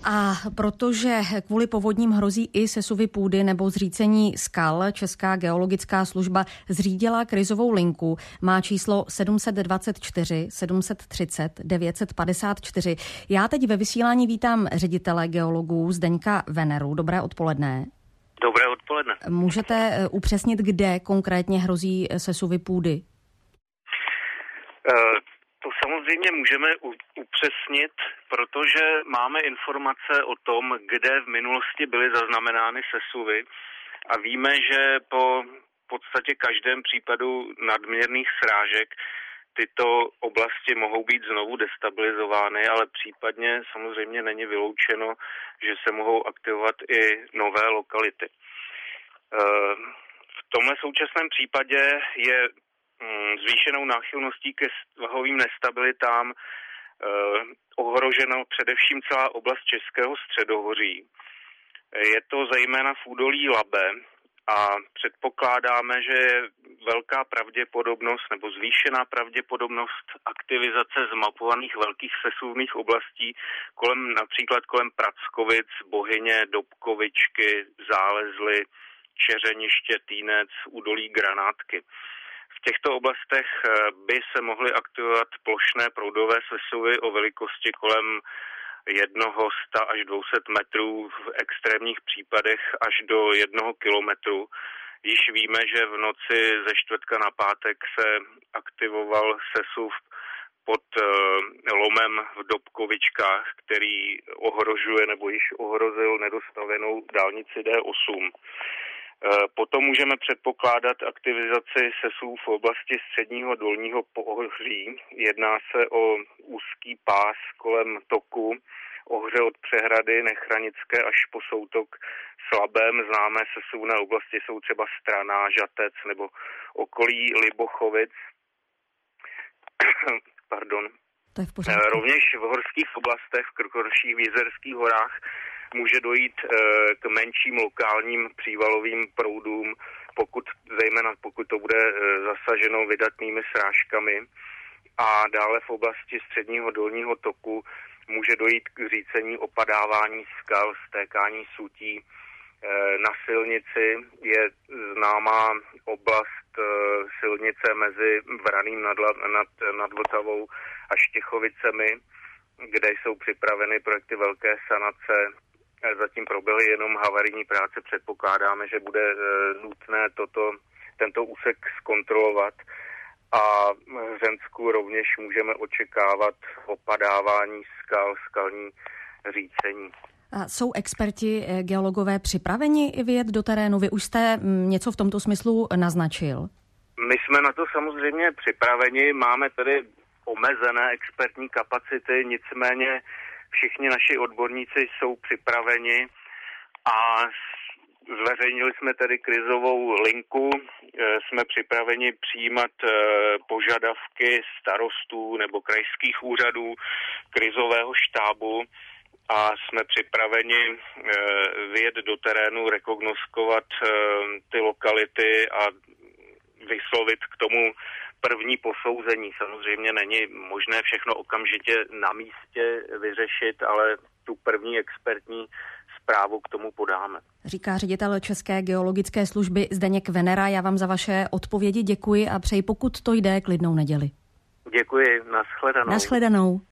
A protože kvůli povodním hrozí i sesuvy půdy nebo zřícení skal, Česká geologická služba zřídila krizovou linku. Má číslo 724 730 954. Já teď ve vysílání vítám ředitele geologů Zdeňka Veneru. Dobré odpoledne. Dobré odpoledne. Můžete upřesnit, kde konkrétně hrozí sesuvy půdy? To samozřejmě můžeme upřesnit, protože máme informace o tom, kde v minulosti byly zaznamenány sesuvy a víme, že po v podstatě každém případu nadměrných srážek tyto oblasti mohou být znovu destabilizovány, ale případně samozřejmě není vyloučeno, že se mohou aktivovat i nové lokality. V tomhle současném případě je zvýšenou náchylností ke svahovým nestabilitám ohroženo především celá oblast Českého středohoří. Je to zejména v údolí Labe a předpokládáme, že je velká pravděpodobnost nebo zvýšená pravděpodobnost aktivizace zmapovaných velkých sesuvných oblastí například kolem Prackovic, Bohyně, Dobkovičky, Zálezly, Čeřeniště, Týnec, údolí Granátky. V těchto oblastech by se mohly aktivovat plošné proudové sesuvy o velikosti kolem 100 až 200 metrů, v extrémních případech až do 1 kilometru. Již víme, že v noci ze čtvrtka na pátek se aktivoval sesuv pod lomem v Dobkovičkách, který ohrožuje nebo již ohrozil nedostavěnou dálnici D8. Potom můžeme předpokládat aktivizaci sesuvů v oblasti středního dolního pohoří. Jedná se o úzký pás kolem toku Ohře od přehrady Nechranické až po soutok s Labem. Známé sesuvné oblasti jsou třeba Straná, Žatec nebo okolí Libochovic. Pardon. To je v pořádku. Rovněž v horských oblastech, v Krkonoších, v Jizerských horách může dojít k menším lokálním přívalovým proudům, zejména pokud to bude zasaženo vydatnými srážkami. A dále v oblasti středního dolního toku může dojít k řícení, opadávání skal, stékání sutí. Na silnici je známá oblast silnice mezi Vraným nad Vltavou a Štěchovicemi, kde jsou připraveny projekty velké sanace. Zatím proběhly jenom havarijní práce, předpokládáme, že bude nutné tento úsek zkontrolovat. A v Hřensku rovněž můžeme očekávat opadávání skal, skalní řícení. A jsou experti geologové připraveni vyjet do terénu? Vy už jste něco v tomto smyslu naznačil. My jsme na to samozřejmě připraveni, máme tedy omezené expertní kapacity, nicméně všichni naši odborníci jsou připraveni a zveřejnili jsme tedy krizovou linku, jsme připraveni přijímat požadavky starostů nebo krajských úřadů, krizového štábu a jsme připraveni vyjet do terénu, rekognoskovat ty lokality a vyslovit k tomu první posouzení. Samozřejmě není možné všechno okamžitě na místě vyřešit, ale tu první expertní zprávu k tomu podáme. Říká ředitel České geologické služby Zdeněk Venera. Já vám za vaše odpovědi děkuji a přeji, pokud to jde, klidnou neděli. Děkuji, nashledanou. Nashledanou.